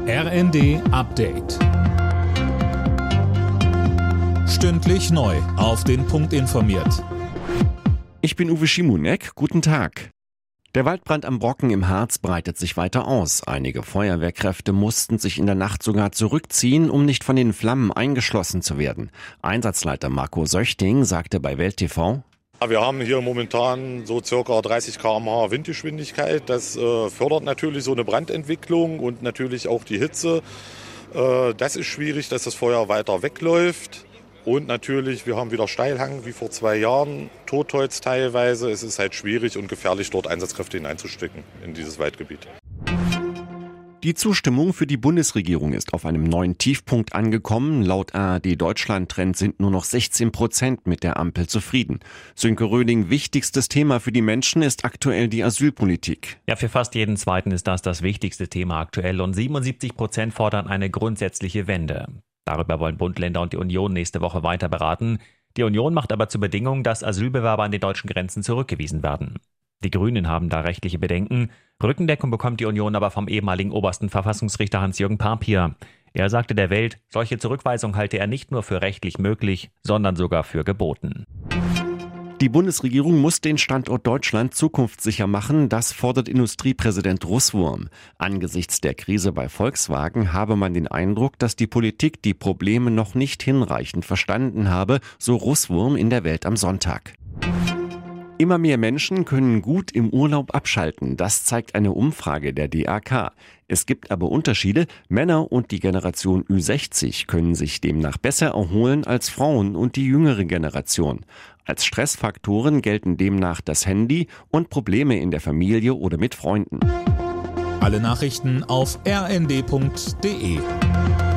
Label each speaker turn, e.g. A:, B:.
A: RND Update. Stündlich neu auf den Punkt informiert.
B: Ich bin Uwe Schimonek. Guten Tag. Der Waldbrand am Brocken im Harz breitet sich weiter aus. Einige Feuerwehrkräfte mussten sich in der Nacht sogar zurückziehen, um nicht von den Flammen eingeschlossen zu werden. Einsatzleiter Marco Söchting sagte bei Welt TV:
C: Wir haben hier momentan so circa 30 km/h Windgeschwindigkeit. Das fördert natürlich so eine Brandentwicklung und natürlich auch die Hitze. Das ist schwierig, dass das Feuer weiter wegläuft. Und natürlich, wir haben wieder Steilhang wie vor 2 Jahren, Totholz teilweise. Es ist halt schwierig und gefährlich, dort Einsatzkräfte hineinzustecken in dieses Waldgebiet.
B: Die Zustimmung für die Bundesregierung ist auf einem neuen Tiefpunkt angekommen. Laut ARD Deutschland-Trend sind nur noch 16% mit der Ampel zufrieden. Sönke Röding, wichtigstes Thema für die Menschen ist aktuell die Asylpolitik.
D: Ja, für fast jeden Zweiten ist das wichtigste Thema aktuell und 77% fordern eine grundsätzliche Wende. Darüber wollen Bund, Länder und die Union nächste Woche weiter beraten. Die Union macht aber zur Bedingung, dass Asylbewerber an den deutschen Grenzen zurückgewiesen werden. Die Grünen haben da rechtliche Bedenken. Rückendeckung bekommt die Union aber vom ehemaligen obersten Verfassungsrichter Hans-Jürgen Papier. Er sagte der Welt, solche Zurückweisung halte er nicht nur für rechtlich möglich, sondern sogar für geboten.
B: Die Bundesregierung muss den Standort Deutschland zukunftssicher machen, das fordert Industriepräsident Russwurm. Angesichts der Krise bei Volkswagen habe man den Eindruck, dass die Politik die Probleme noch nicht hinreichend verstanden habe, so Russwurm in der Welt am Sonntag. Immer mehr Menschen können gut im Urlaub abschalten, das zeigt eine Umfrage der DAK. Es gibt aber Unterschiede, Männer und die Generation Ü60 können sich demnach besser erholen als Frauen und die jüngere Generation. Als Stressfaktoren gelten demnach das Handy und Probleme in der Familie oder mit Freunden.
A: Alle Nachrichten auf rnd.de.